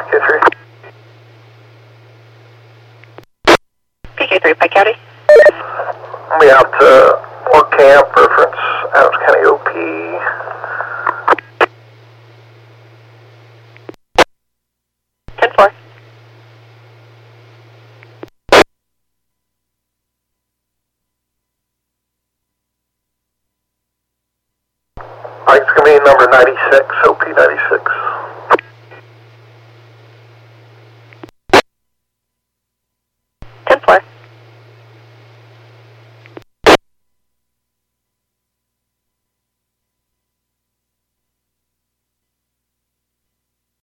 PK3. PK3, Pike County. I'll be out to Work Camp, reference Adams County OP. Pike's going to be number 96, OP 96.